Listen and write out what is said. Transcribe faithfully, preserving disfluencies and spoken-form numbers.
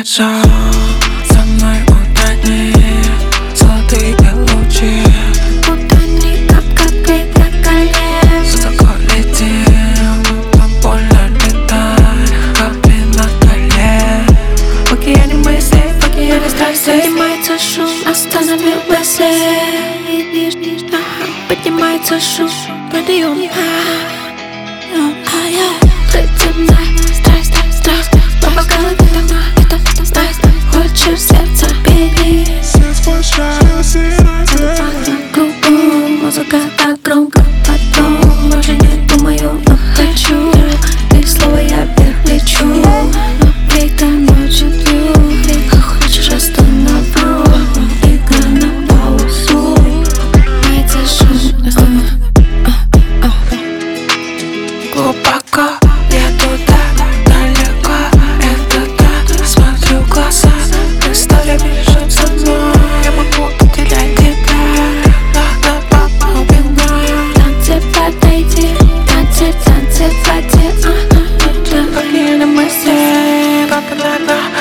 лицо. Со мной утони золотые лучи, утони, как капли на коле. высоко летим, больно летай, капли на коле. В океане мыслей, в океане страстей Поднимается шум, остановил мысли. Поднимается шум, подъем. Ледяная страсть, страсть, по голове давно, это страсть. Хочешь сердце, бери. Музыка так громко, потом уже не думаю, но хочу. Ты слово, я вверх лечу, но плита ночью пью. Хочешь остановлю, игра на паузу. Поднимается шум. Глубоко еду так далеко, это так. Смотрю в глаза, представляю, бежим со мной. Я могу потерять тебя, да, да, папа, убиваю. Танцы, подойди, танцы, танцы, воде. В океане мыслей, папа, да, да.